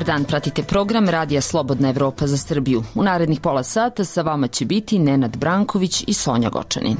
dan, pratite program Radija Slobodna Evropa za Srbiju. U narednih pola sata sa vama će biti Nenad Branković i Sonja Gočanin.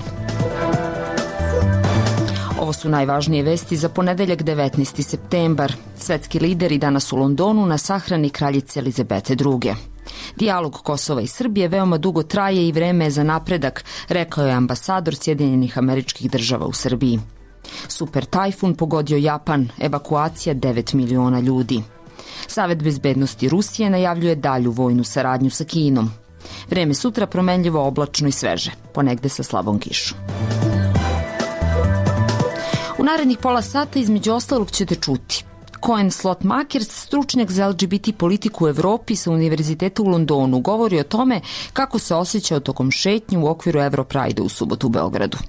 Ovo su najvažnije vesti za ponedeljak 19. septembar. Svetski lideri danas u Londonu na sahrani kraljice Elizabete II. Dijalog Kosova i Srbije veoma dugo traje i vreme je za napredak, rekao je ambasador Sjedinjenih Američkih Država u Srbiji. Super tajfun pogodio Japan, evakuacija 9 miliona ljudi. Savet bezbednosti Rusije najavljuje dalju vojnu saradnju sa Kinom. Vreme sutra promenljivo, oblačno i sveže, ponegde sa slabom kišom. U narednih pola sata između ostalog ćete čuti: Cohen Slotmakers, stručnjak za LGBT politiku u Evropi sa Univerziteta u Londonu, govori o tome kako se osjećao tokom šetnje u okviru Europride u subotu u Beogradu.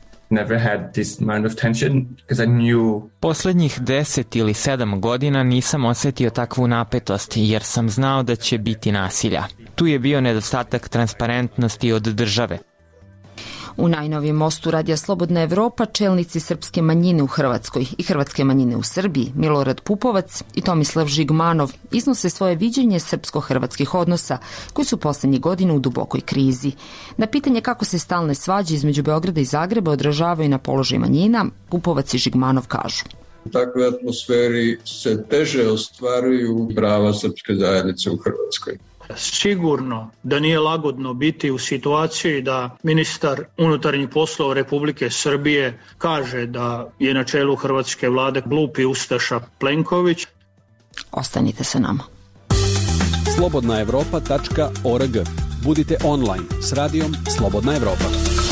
Poslednjih 10 ili 7 godina nisam osetio takvu napetost jer sam znao da će biti nasilja. Tu je bio nedostatak transparentnosti od države. U najnovijem mostu Radija Slobodna Evropa čelnici srpske manjine u Hrvatskoj i hrvatske manjine u Srbiji, Milorad Pupovac i Tomislav Žigmanov, iznose svoje viđenje srpsko-hrvatskih odnosa koji su poslednjih godina u dubokoj krizi. Na pitanje kako se stalne svađe između Beograda i Zagreba odražavaju na položaj manjina, Pupovac i Žigmanov kažu: U takvoj atmosferi se teže ostvaruju prava srpske zajednice u Hrvatskoj. Sigurno da nije lagodno biti u situaciji da ministar unutarnjih poslova Republike Srbije kaže da je na čelu hrvatske vlade glupi ustaša Plenković. Ostanite sa nama. slobodnaevropa.org. Budite online s radijom Slobodna Evropa.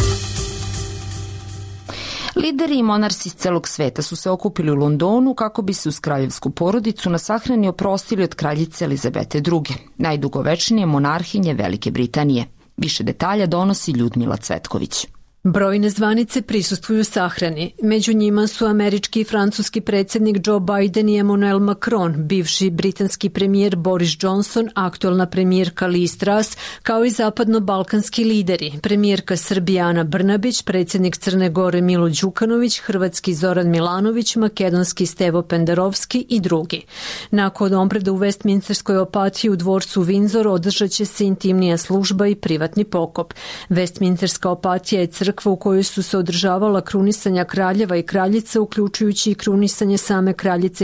Lideri i monarsi iz celog sveta su se okupili u Londonu kako bi se uz kraljevsku porodicu na sahrani oprostili od kraljice Elizabete II, najdugovečnije monarhinje Velike Britanije. Više detalja donosi Ljudmila Cvetković. Brojne zvanice prisustvuju sahrani. Među njima su američki i francuski predsjednik Joe Biden i Emmanuel Macron, bivši britanski premijer Boris Johnson, aktualna premijerka Liz Truss, kao i zapadno-balkanski lideri, premijerka Srbije Ana Brnabić, predsjednik Crne Gore Milo Đukanović, hrvatski Zoran Milanović, makedonski Stevo Pendarovski i drugi. Nakon obreda u Westminsterskoj opatiji u dvorcu Windsor održat će se intimnija služba i privatni pokop. Westminsterska opatija je crkva u kojoj su se održavala krunisanja kraljeva i kraljica, uključujući i krunisanje same kraljice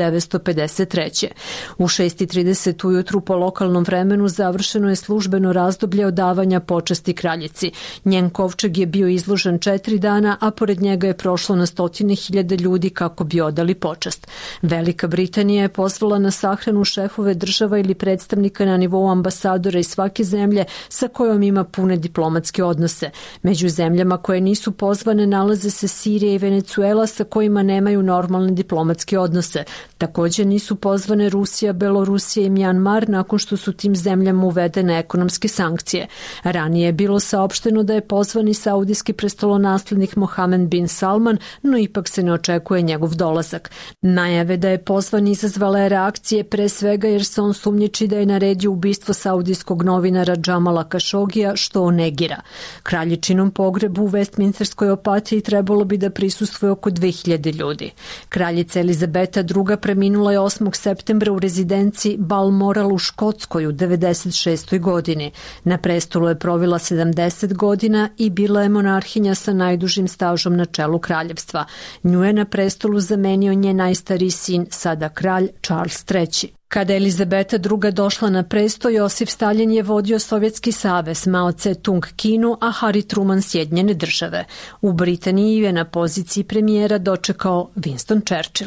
1953. U 6:30 ujutru po lokalnom vremenu završeno je službeno razdoblje odavanja počasti kraljici. Njen kovčeg je bio izložen 4 dana, a pored njega je prošlo na stotine hiljada ljudi kako bi odali počast. Velika Britanija je pozvala na sahranu šefove država ili predstavnika na nivou ambasadora iz svake zemlje sa kojom ima pune diplomatske odnose. Među zemljama koje nisu pozvane nalaze se Sirija i Venecuela sa kojima nemaju normalne diplomatske odnose. Također nisu pozvane Rusija, Belorusija i Mjanmar nakon što su tim zemljama uvedene ekonomske sankcije. Ranije je bilo saopšteno da je pozvani saudijski prestolonaslednik Mohamed bin Salman, no ipak se ne očekuje njegov dolazak. Najave da je pozvan izazvala reakcije pre svega jer se on sumnjiči da je naredio ubistvo saudijskog novinara Džamala Kašogija, što on negira. Kraljičinom pogrebu u Westminsterskoj opatiji trebalo bi da prisustvuje oko 2000 ljudi. Kraljica Elizabeta II preminula je 8. septembra u rezidenciji Balmoral u Škotskoj u 96. godini. Na prestolu je provila 70 godina i bila je monarhinja sa najdužim stažom na čelu kraljevstva. Nju je na prestolu zamenio njen najstariji sin, sada kralj Charles III. Kada je Elizabeta II došla na presto, Josif Stalin je vodio Sovjetski savez, Mao Tse-tung Kinu, a Harry Truman Sjedinjene države. U Britaniji je na poziciji premijera dočekao Winston Churchill.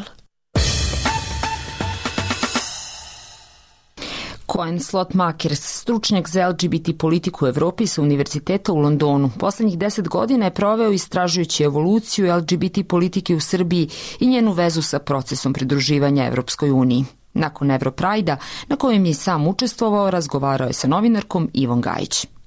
Cohen Slotmakers, stručnjak za LGBT politiku u Evropi sa Univerziteta u Londonu, poslednjih 10 godina je proveo istražujući evoluciju LGBT politike u Srbiji i njenu vezu sa procesom pridruživanja Evropskoj uniji. Nakon Europride-a, na kojem je sam učestvovao, razgovarao je sa novinarkom Ivom Gajić.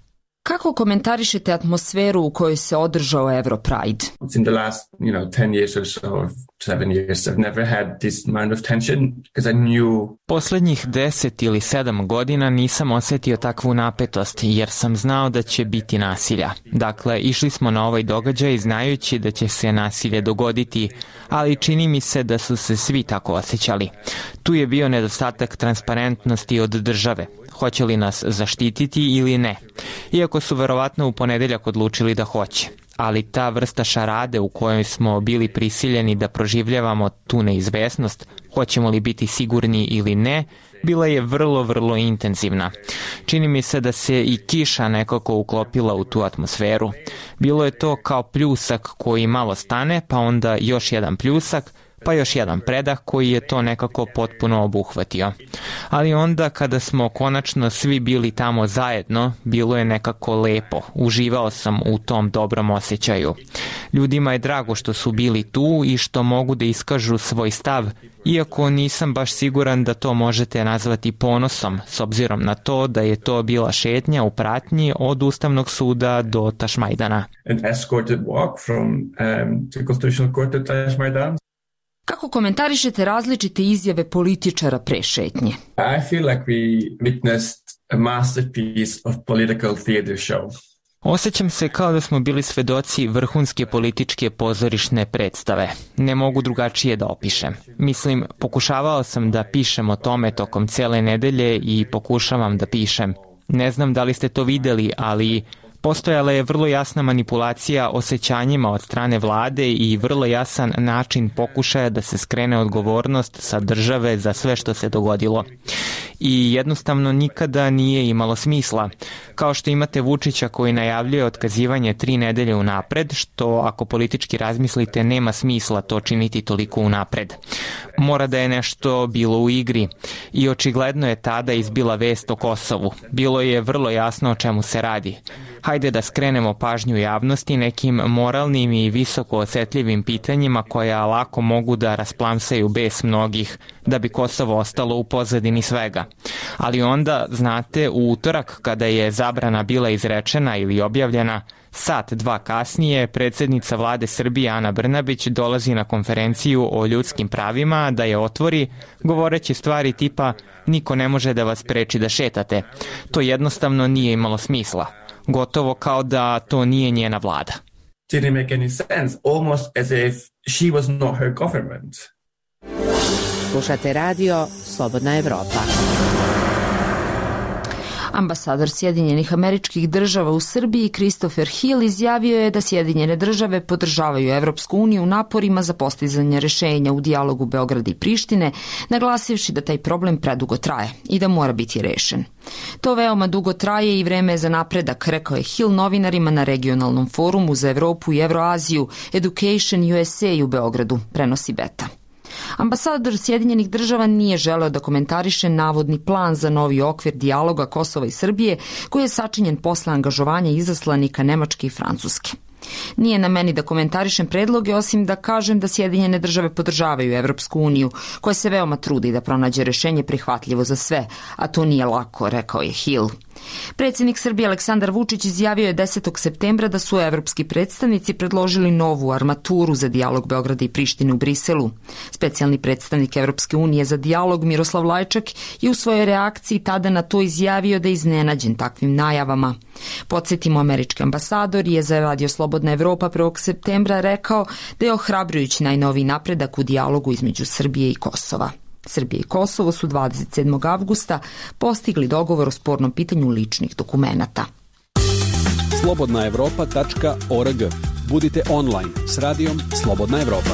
Kako komentarišete atmosferu u kojoj se održao Europride? In the last, 10 years or so, 7 years, I've never had this amount of tension because I knew... Poslednjih 10 ili 7 godina nisam osetio takvu napetost jer sam znao da će biti nasilja. Dakle, išli smo na ovaj događaj znajući da će se nasilje dogoditi, ali čini mi se da su se svi tako osjećali. Tu je bio nedostatak transparentnosti od države. Hoće li nas zaštititi ili ne? Iako su verovatno u ponedeljak odlučili da hoće. Ali ta vrsta šarade u kojoj smo bili prisiljeni da proživljavamo tu neizvesnost, hoćemo li biti sigurni ili ne, bila je vrlo, vrlo intenzivna. Čini mi se da se i kiša nekako uklopila u tu atmosferu. Bilo je to kao pljusak koji malo stane, pa onda još jedan pljusak, pa još jedan predah koji je to nekako potpuno obuhvatio. Ali onda kada smo konačno svi bili tamo zajedno, bilo je nekako lepo. Uživao sam u tom dobrom osjećaju. Ljudima je drago što su bili tu i što mogu da iskažu svoj stav, iako nisam baš siguran da to možete nazvati ponosom, s obzirom na to da je to bila šetnja u pratnji od Ustavnog suda do Tašmajdana. An escorted walk from the Constitutional Court to Tašmajdan. Kako komentarišete različite izjave političara pre šetnje? I feel like we witnessed a masterpiece of political theater show. Osjećam se kao da smo bili svedoci vrhunske političke pozorišne predstave. Ne mogu drugačije da opišem. Mislim, pokušavao sam da pišem o tome tokom cele nedelje i pokušavam da pišem. Ne znam da li ste to videli, ali postojala je vrlo jasna manipulacija osjećanjima od strane vlade i vrlo jasan način pokušaja da se skrene odgovornost sa države za sve što se dogodilo. I jednostavno nikada nije imalo smisla. Kao što imate Vučića koji najavljuje otkazivanje 3 nedelje unapred, što ako politički razmislite nema smisla to činiti toliko unapred. Mora da je nešto bilo u igri i očigledno je tada izbila vest o Kosovu. Bilo je vrlo jasno o čemu se radi. Hajde da skrenemo pažnju javnosti nekim moralnim i visoko osetljivim pitanjima koja lako mogu da rasplamsaju bes mnogih, da bi Kosovo ostalo u pozadini svega. Ali onda, znate, u utorak kada je zabrana bila izrečena ili objavljena, sat, 2 kasnije, predsjednica vlade Srbije Ana Brnabić dolazi na konferenciju o ljudskim pravima da je otvori, govoreći stvari tipa niko ne može da vas preči da šetate. To jednostavno nije imalo smisla. Gotovo kao da to nije njena vlada. Didn't make any sense, almost as if she was not her government. Slušate radio Slobodna Evropa. Ambasador Sjedinjenih Američkih Država u Srbiji Christopher Hill izjavio je da Sjedinjene Države podržavaju Evropsku uniju u naporima za postizanje rešenja u dijalogu Beograda i Prištine, naglasivši da taj problem predugo traje i da mora biti rešen. To veoma dugo traje i vreme je za napredak, rekao je Hill novinarima na regionalnom forumu za Evropu i Evroaziju Education USA u Beogradu, prenosi Beta. Ambasador Sjedinjenih Država nije želeo da komentariše navodni plan za novi okvir dijaloga Kosova i Srbije koji je sačinjen posle angažovanja izaslanika Nemačke i Francuske. Nije na meni da komentarišem predloge, osim da kažem da Sjedinjene Države podržavaju Evropsku uniju, koja se veoma trudi da pronađe rešenje prihvatljivo za sve, a to nije lako, rekao je Hill. Predsjednik Srbije Aleksandar Vučić izjavio je 10. septembra da su evropski predstavnici predložili novu armaturu za dijalog Beograda i Prištine u Briselu. Specijalni predstavnik Evropske unije za dijalog Miroslav Lajčak je u svojoj reakciji tada na to izjavio da je iznenađen takvim najavama. Podsjetimo, američki ambasador je za Radio Slobodna Evropa 1. septembra rekao da je ohrabrujući najnoviji napredak u dijalogu između Srbije i Kosova. Srbija i Kosovo su 27. avgusta postigli dogovor o spornom pitanju ličnih dokumenata. slobodnaevropa.org. Budite online s radijom Slobodna Evropa.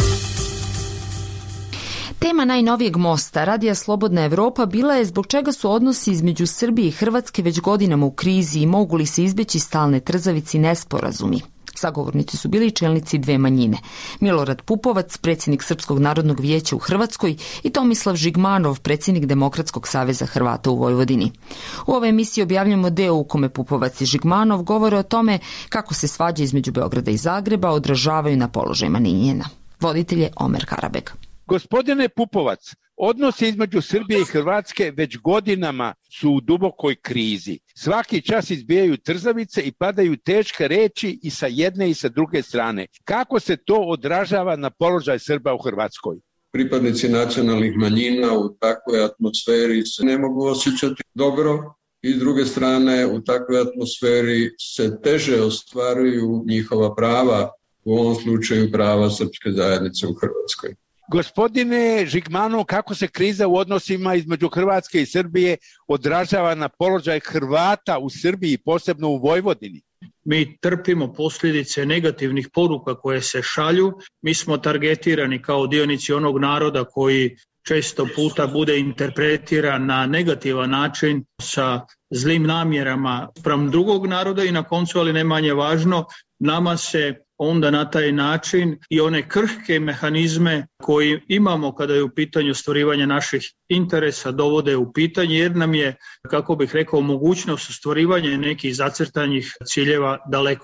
Tema najnovijeg mosta Radija Slobodna Evropa bila je zbog čega su odnosi između Srbije i Hrvatske već godinama u krizi i mogu li se izbeći stalne trzavice i nesporazumi. Sagovornici su bili čelnici dve manjine. Milorad Pupovac, predsjednik Srpskog narodnog vijeća u Hrvatskoj, i Tomislav Žigmanov, predsjednik Demokratskog saveza Hrvata u Vojvodini. U ovoj emisiji objavljamo deo u kome Pupovac i Žigmanov govore o tome kako se svađe između Beograda i Zagreba odražavaju na položaj manjina. Voditelj je Omer Karabeg. Gospodine Pupovac, Odnosi između Srbije i Hrvatske već godinama su u dubokoj krizi. Svaki čas izbijaju trzavice i padaju teške reči i sa jedne i sa druge strane. Kako se to odražava na položaj Srba u Hrvatskoj? Pripadnici nacionalnih manjina u takvoj atmosferi se ne mogu osjećati dobro i s druge strane u takvoj atmosferi se teže ostvaruju njihova prava, u ovom slučaju prava srpske zajednice u Hrvatskoj. Gospodine Žigmanov, kako se kriza u odnosima između Hrvatske i Srbije odražava na položaj Hrvata u Srbiji, posebno u Vojvodini? Mi trpimo posljedice negativnih poruka koje se šalju. Mi smo targetirani kao dionici onog naroda koji često puta bude interpretiran na negativan način sa zlim namjerama spram drugog naroda i na koncu, ali ne manje važno, nama se onda na taj način i one krhke mehanizme koji imamo kada je u pitanju ostvarivanje naših interesa dovode u pitanje, jer nam je, kako bih rekao, mogućnost ostvarivanja nekih zacrtanih ciljeva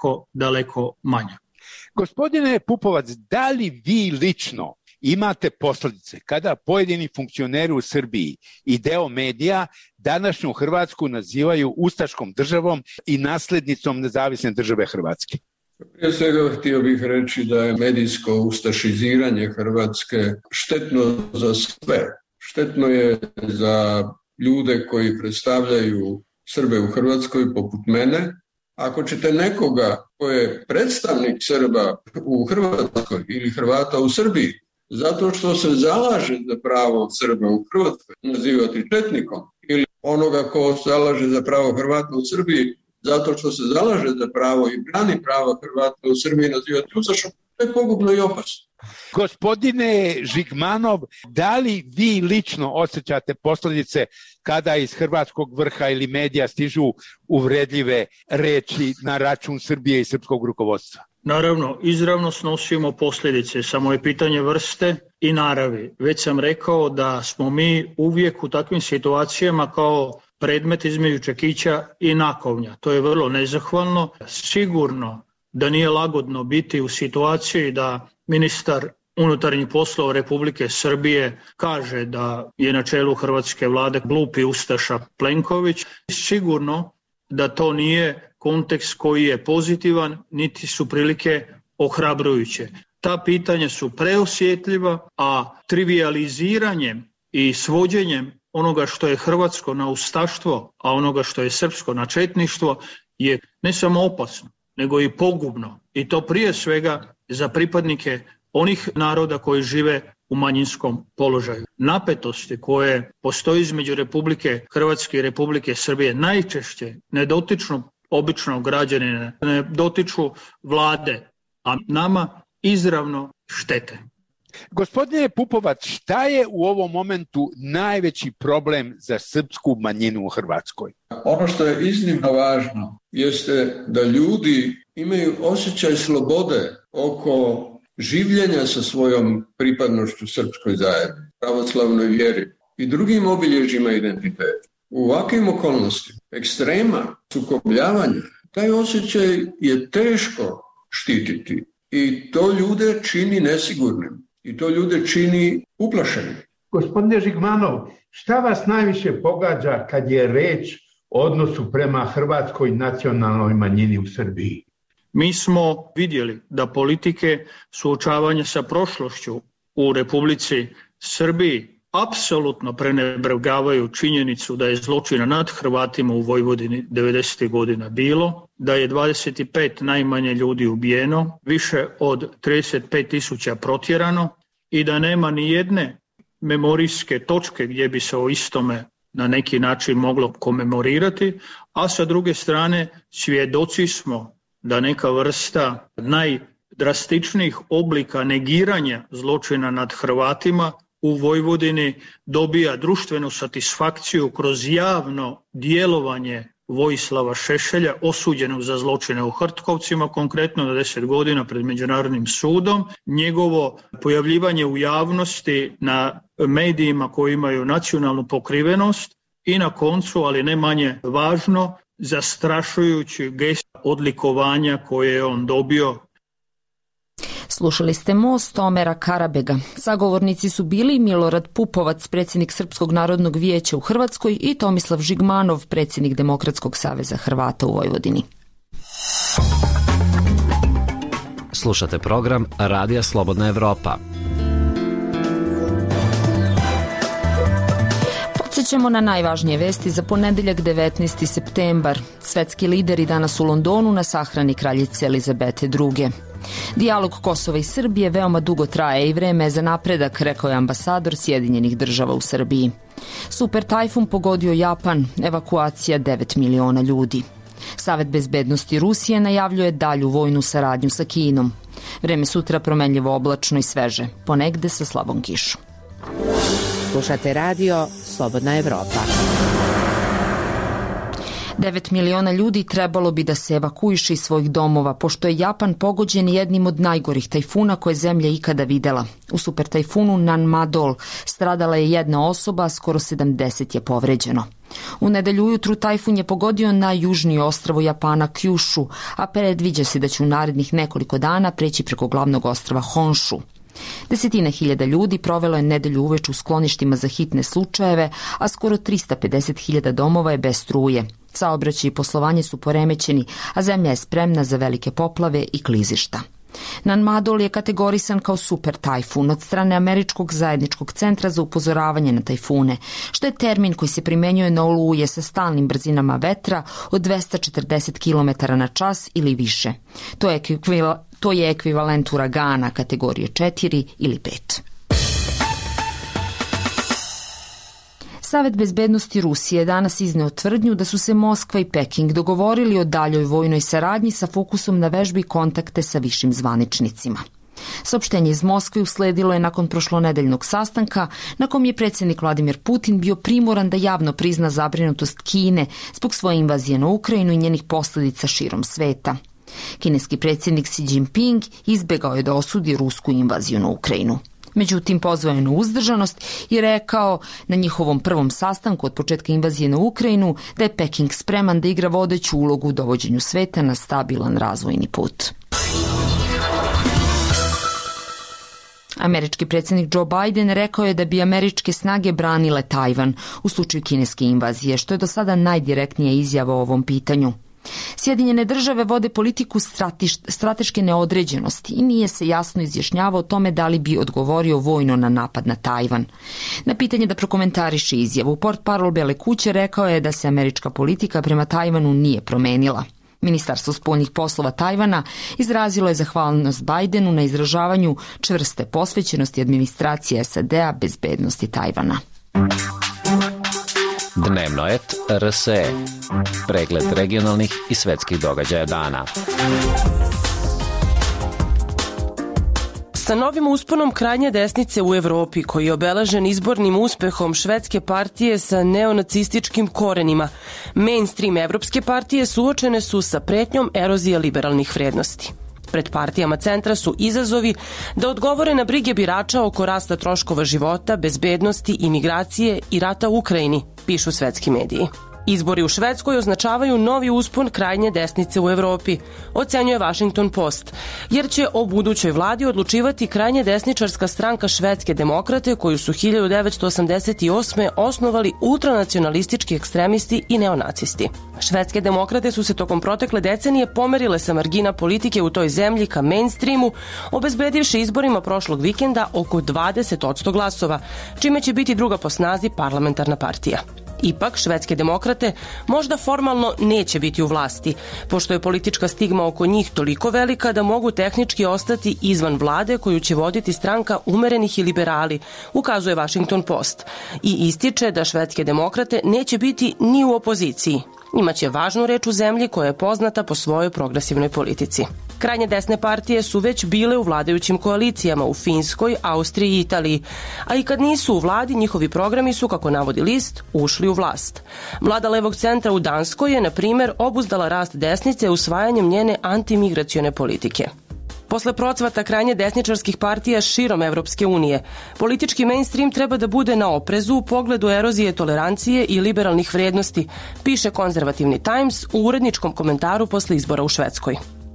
daleko manja. Gospodine Pupovac, da li vi lično imate posljedice kada pojedini funkcioneri u Srbiji i deo medija današnju Hrvatsku nazivaju ustaškom državom i naslednicom nezavisne države Hrvatske? Prije svega htio bih reći da je medijsko ustašiziranje Hrvatske štetno za sve. Štetno je za ljude koji predstavljaju Srbe u Hrvatskoj poput mene. Ako ćete nekoga ko je predstavnik Srba u Hrvatskoj ili Hrvata u Srbiji, zato što se zalaže za pravo Srba u Hrvatskoj, nazivati četnikom, ili onoga ko zalaže za pravo Hrvata u Srbiji, zato što se zalaže za pravo i brani pravo Hrvata u Srbiji, nazivati ustašom, to je pogubno i opasno. Gospodine Žigmanov, da li vi lično osjećate posljedice kada iz hrvatskog vrha ili medija stižu uvredljive reči na račun Srbije i srpskog rukovodstva? Naravno, izravno snosimo posljedice, samo je pitanje vrste i naravi. Već sam rekao da smo mi uvijek u takvim situacijama kao predmet između čekića i nakovnja. To je vrlo nezahvalno. Sigurno da nije lagodno biti u situaciji da ministar unutarnjih poslova Republike Srbije kaže da je na čelu hrvatske vlade glupi ustaša Plenković. Sigurno da to nije kontekst koji je pozitivan, niti su prilike ohrabrujuće. Ta pitanja su preosjetljiva, a trivijaliziranjem i svođenjem onoga što je hrvatsko na ustaštvo, a onoga što je srpsko na četništvo je ne samo opasno, nego i pogubno. I to prije svega za pripadnike onih naroda koji žive u manjinskom položaju. Napetosti koje postoji između Republike Hrvatske i Republike Srbije najčešće ne dotiču običnog građanina, ne dotiču vlade, a nama izravno štete. Gospodine Pupovac, šta je u ovom momentu najveći problem za srpsku manjinu u Hrvatskoj? Ono što je iznimno važno jeste da ljudi imaju osjećaj slobode oko življenja sa svojom pripadnošću srpskoj zajednici, pravoslavnoj vjeri i drugim obilježjima identiteta. U ovakvim okolnostima, ekstrema, sukobljavanja, taj osjećaj je teško štititi i to ljude čini nesigurnim i to ljude čini uplašenim. Gospodine Žigmanov, šta vas najviše pogađa kad je reč o odnosu prema hrvatskoj nacionalnoj manjini u Srbiji? Mi smo vidjeli da politike suočavanja sa prošlošću u Republici Srbiji apsolutno prenebregavaju činjenicu da je zločina nad Hrvatima u Vojvodini 90. godina bilo, da je 25 najmanje ljudi ubijeno, više od 35.000 protjerano i da nema ni jedne memorijske točke gdje bi se o istome na neki način moglo komemorirati, a sa druge strane svjedoci smo da neka vrsta najdrastičnijih oblika negiranja zločina nad Hrvatima u Vojvodini dobija društvenu satisfakciju kroz javno djelovanje Vojislava Šešelja, osuđenog za zločine u Hrtkovcima, konkretno na 10 godina pred Međunarodnim sudom. Njegovo pojavljivanje u javnosti na medijima koji imaju nacionalnu pokrivenost i na koncu, ali ne manje važno, zastrašujući gest odlikovanja koje je on dobio. Slušali ste Most Omera Karabega. Sagovornici su bili Milorad Pupovac, predsjednik Srpskog narodnog vijeća u Hrvatskoj, i Tomislav Žigmanov, predsjednik Demokratskog saveza Hrvata u Vojvodini. Slušate program Radija Slobodna Evropa. Podsjećamo na najvažnije vesti za ponedeljak 19. septembar. Svetski lideri danas u Londonu na sahrani kraljice Elizabete II. Dijalog Kosova i Srbije veoma dugo traje i vreme je za napredak, rekao je ambasador Sjedinjenih država u Srbiji. Super tajfun pogodio Japan, evakuacija 9 miliona ljudi. Savet bezbednosti Rusije najavljuje dalju vojnu saradnju sa Kinom. Vreme sutra promenljivo oblačno i sveže, ponegde sa slabom kišom. Slušate radio Slobodna Evropa. 9 miliona ljudi trebalo bi da se evakuiše iz svojih domova, pošto je Japan pogođen jednim od najgorih tajfuna koje zemlja ikada videla. U super tajfunu Nanmadol stradala je jedna osoba, a skoro 70 je povređeno. U nedelju ujutru tajfun je pogodio najjužnije ostrvo Japana Kyushu, a predviđa se da će u narednih nekoliko dana preći preko glavnog ostrva Honshu. Desetine hiljada ljudi provelo je nedelju uveč u skloništima za hitne slučajeve, a skoro 350.000 domova je bez struje. Saobraćaj i poslovanje su poremećeni, a zemlja je spremna za velike poplave i klizišta. Nanmadol je kategorisan kao super tajfun od strane Američkog zajedničkog centra za upozoravanje na tajfune, što je termin koji se primenjuje na oluje sa stalnim brzinama vetra od 240 km na čas ili više. To je ekvivalent uragana kategorije 4 ili 5. Savet bezbednosti Rusije danas izneo tvrdnju da su se Moskva i Peking dogovorili o daljoj vojnoj saradnji sa fokusom na vežbi i kontakte sa višim zvaničnicima. Saopštenje iz Moskve usledilo je nakon prošlonedeljnog sastanka na kom je predsjednik Vladimir Putin bio primoran da javno prizna zabrinutost Kine zbog svoje invazije na Ukrajinu i njenih posljedica širom sveta. Kineski predsjednik Xi Jinping izbegao je da osudi rusku invaziju na Ukrajinu. Međutim, pozvao je na uzdržanost i rekao na njihovom prvom sastanku od početka invazije na Ukrajinu da je Peking spreman da igra vodeću ulogu u dovođenju sveta na stabilan razvojni put. Američki predsjednik Joe Biden rekao je da bi američke snage branile Tajvan u slučaju kineske invazije, što je do sada najdirektnija izjava o ovom pitanju. Sjedinjene države vode politiku strateške neodređenosti i nije se jasno izjašnjavao o tome da li bi odgovorio vojno na napad na Tajvan. Na pitanje da prokomentariše izjavu, portparol Bele kuće rekao je da se američka politika prema Tajvanu nije promenila. Ministarstvo spoljnih poslova Tajvana izrazilo je zahvalnost Bidenu na izražavanju čvrste posvećenosti administracije SAD-a bezbednosti Tajvana. Dnevnoet RSE. Pregled regionalnih i svetskih događaja dana. Sa novim usponom krajnje desnice u Evropi, koji je obeležen izbornim uspehom švedske partije sa neonacističkim korenima, mainstream evropske partije suočene su sa pretnjom erozije liberalnih vrednosti. Pred partijama centra su izazovi da odgovore na brige birača oko rasta troškova života, bezbednosti, imigracije i rata u Ukrajini, pišu svetski mediji. Izbori u Švedskoj označavaju novi uspon krajnje desnice u Evropi, ocenjuje Washington Post, jer će o budućoj vladi odlučivati krajnje desničarska stranka Švedske demokrate koju su 1988. osnovali ultranacionalistički ekstremisti i neonacisti. Švedske demokrate su se tokom protekle decenije pomerile sa margina politike u toj zemlji ka mainstreamu, obezbedivši izborima prošlog vikenda oko 20% glasova, čime će biti druga po snazi parlamentarna partija. Ipak, švedske demokrate možda formalno neće biti u vlasti, pošto je politička stigma oko njih toliko velika da mogu tehnički ostati izvan vlade koju će voditi stranka umerenih i liberali, ukazuje Washington Post, i ističe da švedske demokrate neće biti ni u opoziciji. Imaće važnu reč u zemlji koja je poznata po svojoj progresivnoj politici. Krajnje desne partije su već bile u vladajućim koalicijama u Finskoj, Austriji i Italiji, a i kad nisu u vladi, njihovi programi su, kako navodi list, ušli u vlast. Vlada levog centra u Danskoj je, na primjer, obuzdala rast desnice usvajanjem njene antimigracione politike. Posle procvata krajnje desničarskih partija širom Evropske unije, politički mainstream treba da bude na oprezu u pogledu erozije tolerancije i liberalnih vrednosti, piše konzervativni Times u uredničkom komentaru posle izbora u Švedskoj.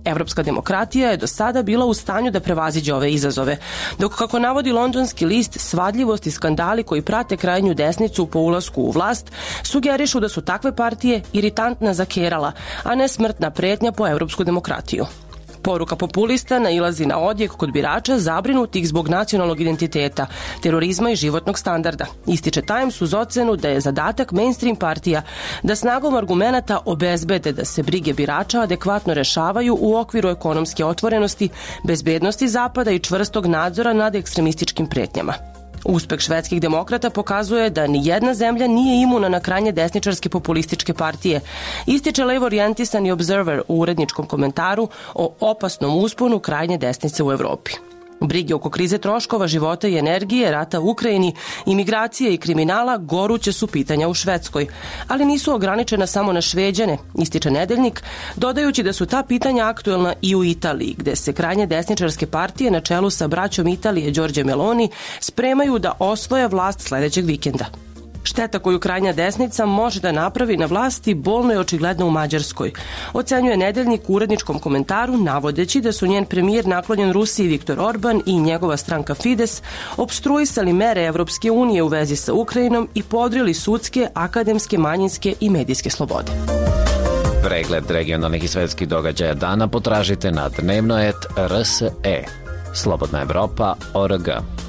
evropska demokratija je do sada bila u stanju da prevaziđe ove izazove, dok kako navodi londonski list, svadljivost i skandali koji prate krajnju desnicu po ulasku u vlast sugerišu da su takve partije iritantna zakerala, a ne smrtna pretnja po evropsku demokratiju. Poruka populista nailazi na odjek kod birača zabrinutih zbog nacionalnog identiteta, terorizma i životnog standarda. Ističe Times uz ocenu da je zadatak mainstream partija da snagom argumenata obezbede da se brige birača adekvatno rešavaju u okviru ekonomske otvorenosti, bezbednosti Zapada i čvrstog nadzora nad ekstremističkim pretnjama. Uspeh švedskih demokrata pokazuje da ni jedna zemlja nije imuna na krajnje desničarske populističke partije. Ističe levo orijentisani Observer u uredničkom komentaru o opasnom usponu krajnje desnice u Evropi. Brige oko krize troškova života i energije, rata u Ukrajini, imigracije i kriminala goruće su pitanja u Švedskoj, ali nisu ograničena samo na Šveđane, ističe Nedeljnik, dodajući da su ta pitanja aktuelna i u Italiji, gde se krajnje desničarske partije na čelu sa braćom Italije Đorđe Meloni spremaju da osvoje vlast sledećeg vikenda. Šteta koju krajnja desnica može da napravi na vlasti bolno je očigledno u Mađarskoj, ocenjuje Nedeljnik u uredničkom komentaru navodeći da su njen premijer naklonjen Rusiji Viktor Orban i njegova stranka Fides opstruisali mere Evropske unije u vezi sa Ukrajinom i podrili sudske, akademske, manjinske i medijske slobode. Pregled regionalnih i svetskih događaja dana potražite na dnevnoet.rse. Slobodna Evropa.org.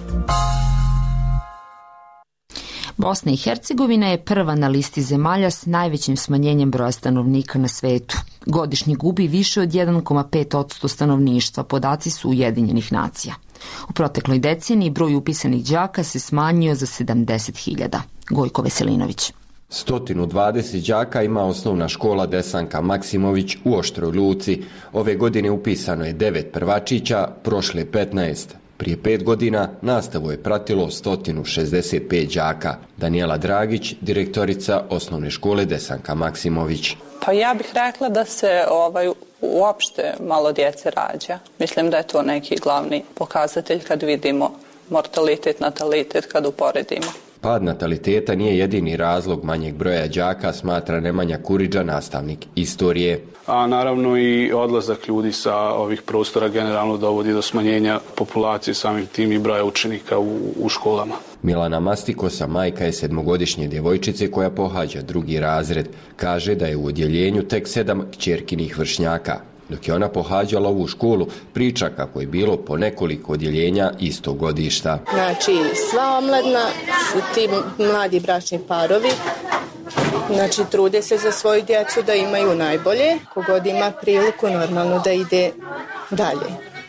Bosna i Hercegovina je prva na listi zemalja s najvećim smanjenjem broja stanovnika na svetu. Godišnje gubi više od 1,5% stanovništva, podaci su Ujedinjenih nacija. U protekloj deceniji broj upisanih đaka se smanjio za 70.000. Gojko Veselinović. 120 đaka ima osnovna škola Desanka Maksimović u Oštroj Luci. Ove godine upisano je 9 prvačića, prošle 15. Prije 5 godina nastavu je pratilo 165 đaka. Danijela Dragić, direktorica osnovne škole Desanka Maksimović. Pa ja bih rekla da se uopšte malo djece rađa. Mislim da je to neki glavni pokazatelj kad vidimo mortalitet, natalitet, kad uporedimo. Pad nataliteta nije jedini razlog manjeg broja đaka, smatra Nemanja Kuriđa, nastavnik istorije. A naravno i odlazak ljudi sa ovih prostora generalno dovodi do smanjenja populacije, samim tim i broja učenika u školama. Milana Mastikosa, majka je 7-godišnje djevojčice koja pohađa 2. razred. Kaže da je u odjeljenju tek 7 kćerkinih vršnjaka. Dok je ona pohađala ovu školu, priča kako je bilo po nekoliko odjeljenja istog godišta. Znači, sva omladna su ti mladi bračni parovi. Znači, trude se za svoju djecu da imaju najbolje. Kogod ima priliku, normalno da ide dalje.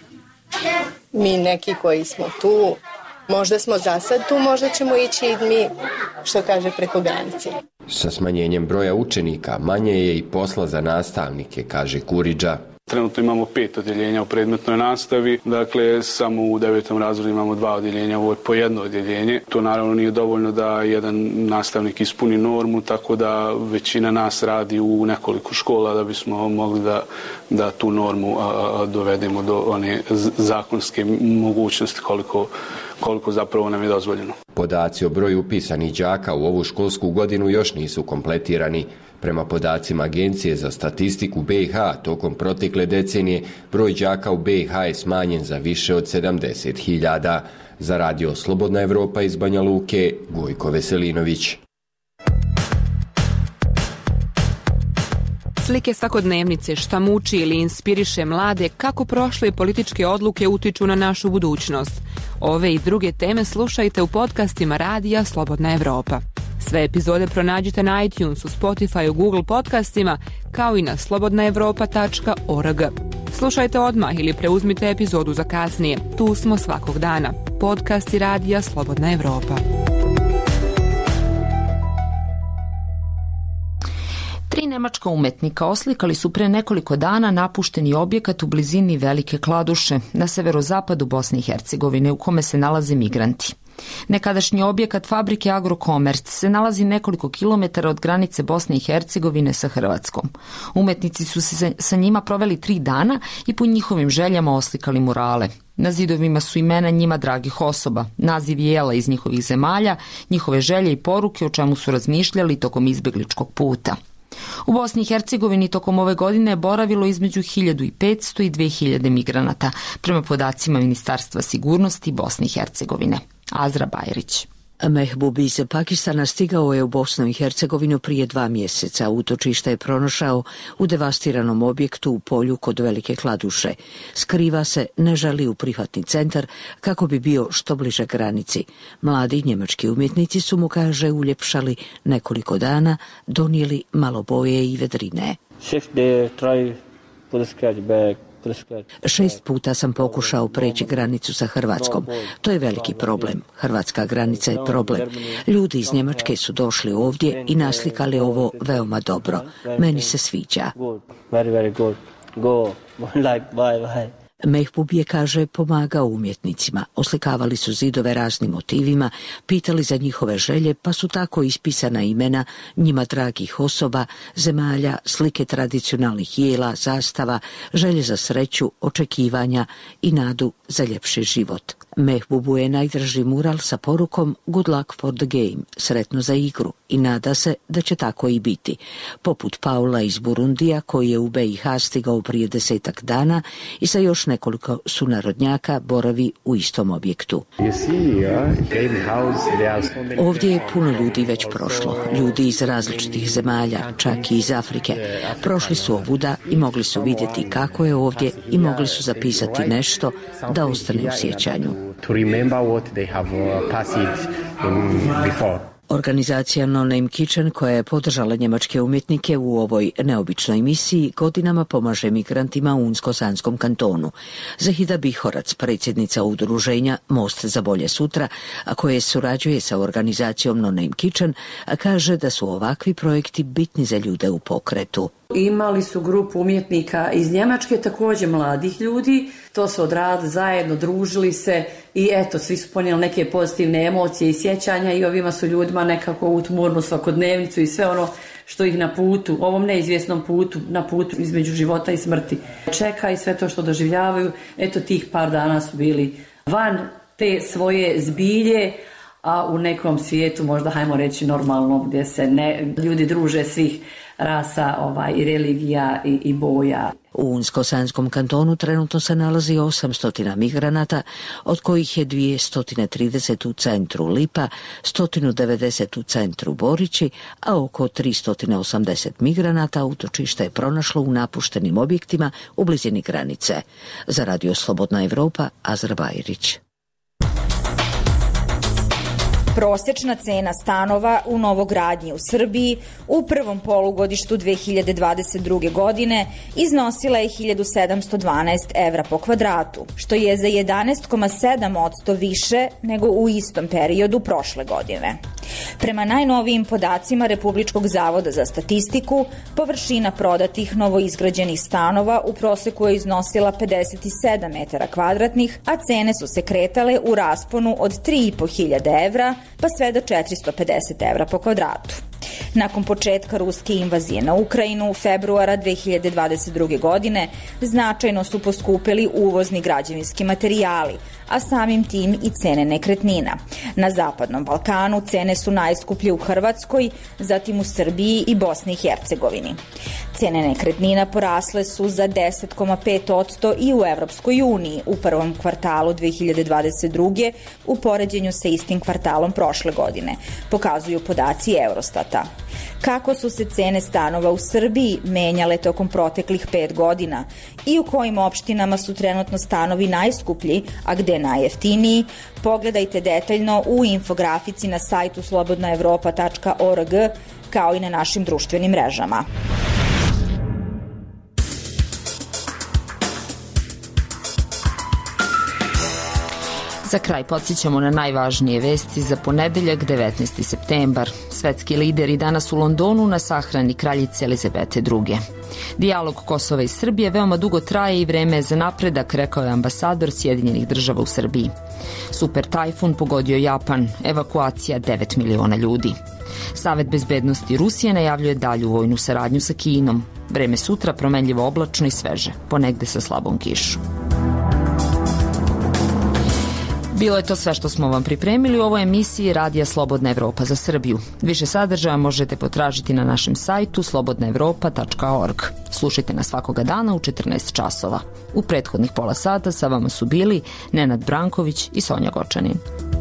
Mi neki koji smo tu, možda smo za sad tu, možda ćemo ići i mi, što kaže, preko granice. Sa smanjenjem broja učenika manje je i posla za nastavnike, kaže Kuriđa. Trenutno imamo 5 odjeljenja u predmetnoj nastavi, dakle samo u 9. razredu imamo 2 odjeljenja, ovo je po jedno odjeljenje. To naravno nije dovoljno da jedan nastavnik ispuni normu, tako da većina nas radi u nekoliko škola da bismo mogli da tu normu dovedemo do one zakonske mogućnosti koliko zapravo nam je dozvoljeno. Podaci o broju upisanih đaka u ovu školsku godinu još nisu kompletirani. Prema podacima Agencije za statistiku BiH, tokom protekle decenije broj đaka u BiH je smanjen za više od 70.000. Za radio Slobodna Evropa iz Banja Luke, Gojko Veselinović. Slike svakodnevnice, šta muči ili inspiriše mlade, kako prošle političke odluke utiču na našu budućnost. Ove i druge teme slušajte u podcastima radija Slobodna Evropa. Sve epizode pronađite na iTunesu, Spotify, Google podcastima, kao i na slobodnaevropa.org. Slušajte odmah ili preuzmite epizodu za kasnije. Tu smo svakog dana. Podcasti radija Slobodna Evropa. 3 nemačka umetnika oslikali su pre nekoliko dana napušteni objekat u blizini Velike Kladuše na severozapadu Bosne i Hercegovine u kome se nalaze migranti. Nekadašnji objekat fabrike Agrokomerc se nalazi nekoliko kilometara od granice Bosne i Hercegovine sa Hrvatskom. Umetnici su se sa njima proveli 3 dana i po njihovim željama oslikali murale. Na zidovima su imena njima dragih osoba, naziv jela iz njihovih zemalja, njihove želje i poruke o čemu su razmišljali tokom izbegličkog puta. U Bosni i Hercegovini tokom ove godine je boravilo između 1500 i 2000 migranata, prema podacima Ministarstva sigurnosti Bosne i Hercegovine. Azra Bajrić. Mehbub iz Pakistana stigao je u Bosnu i Hercegovinu prije 2 mjeseca. Utočište je pronašao u devastiranom objektu u polju kod Velike Kladuše. Skriva se, ne želi u prihvatni centar kako bi bio što bliže granici. Mladi njemački umjetnici su mu, kaže, uljepšali nekoliko dana, donijeli malo boje i vedrine. 6 puta sam pokušao preći granicu sa Hrvatskom. To je veliki problem. Hrvatska granica je problem. Ljudi iz Njemačke su došli ovdje i naslikali ovo veoma dobro. Meni se sviđa. Mehbub je, kaže, pomagao umjetnicima. Oslikavali su zidove raznim motivima, pitali za njihove želje, pa su tako ispisana imena njima dragih osoba, zemalja, slike tradicionalnih jela, zastava, želje za sreću, očekivanja i nadu za ljepši život. Mehbubu je najdraži mural sa porukom Good luck for the game, sretno za igru, i nada se da će tako i biti. Poput Paula iz Burundija, koji je u BiH stigao prije 10 dana i sa još nekoliko sunarodnjaka boravi u istom objektu. Ovdje je puno ljudi već prošlo, ljudi iz različitih zemalja, čak i iz Afrike. Prošli su ovuda i mogli su vidjeti kako je ovdje i mogli su zapisati nešto da ostane u sjećanju. Organizacija No Name Kitchen, koja je podržala njemačke umjetnike u ovoj neobičnoj misiji, godinama pomaže migrantima u Unsko-Sanskom kantonu. Zahida Bihorac, predsjednica udruženja Most za bolje sutra, a koje surađuje sa organizacijom No Name Kitchen, kaže da su ovakvi projekti bitni za ljude u pokretu. Imali su grupu umjetnika iz Njemačke, također mladih ljudi, to su odradili zajedno, družili se i eto, svi su ponijeli neke pozitivne emocije i sjećanja i ovima su ljudima nekako utmurnu svakodnevnicu i sve ono što ih na putu, ovom neizvjesnom putu, na putu između života i smrti čeka i sve to što doživljavaju. Eto, tih par dana su bili van te svoje zbilje, a u nekom svijetu, možda hajmo reći normalnom, gdje se ljudi druže svih rasa i religija i boja. U Unsko-Sanskom kantonu trenutno se nalazi 800 migranata, od kojih je 230 u centru Lipa, 190 u centru Borići, a oko 380 migranata utočište je pronašlo u napuštenim objektima u blizini granice. Za Radio Slobodna Evropa, Azra Bajrić. Prosječna cena stanova u novogradnji u Srbiji u prvom polugodištu 2022. godine iznosila je 1712 evra po kvadratu, što je za 11,7% više nego u istom periodu prošle godine. Prema najnovijim podacima Republičkog zavoda za statistiku, površina prodatih novoizgrađenih stanova u proseku je iznosila 57 metara kvadratnih, a cene su se kretale u rasponu od 3.500 evra pa sve do 450 evra po kvadratu. Nakon početka ruske invazije na Ukrajinu februara 2022. godine značajno su poskupili uvozni građevinski materijali, a samim tim i cene nekretnina. Na Zapadnom Balkanu cene su najskuplje u Hrvatskoj, zatim u Srbiji i Bosni i Hercegovini. Cene nekretnina porasle su za 10,5% i u Evropskoj uniji u prvom kvartalu 2022. u poređenju sa istim kvartalom prošle godine, pokazuju podaci Eurostata. Kako su se cene stanova u Srbiji menjale tokom proteklih 5 godina i u kojim opštinama su trenutno stanovi najskuplji, a gde najjeftiniji, pogledajte detaljno u infografici na sajtu slobodnaevropa.org kao i na našim društvenim mrežama. Za kraj podsjećamo na najvažnije vesti za ponedeljak 19. septembar. Svetski lideri danas u Londonu na sahrani kraljice Elizabete II. Dijalog Kosova i Srbije veoma dugo traje i vreme je za napredak, rekao je ambasador Sjedinjenih država u Srbiji. Super tajfun pogodio Japan, evakuacija 9 miliona ljudi. Savet bezbednosti Rusije najavljuje dalju vojnu saradnju sa Kinom. Vreme sutra promenljivo oblačno i sveže, ponegde sa slabom kišom. Bilo je to sve što smo vam pripremili u ovoj emisiji Radija Slobodna Evropa za Srbiju. Više sadržaja možete potražiti na našem sajtu slobodnaevropa.org. Slušajte nas svakoga dana u 14 časova. U prethodnih pola sata sa vama su bili Nenad Branković i Sonja Gočanin.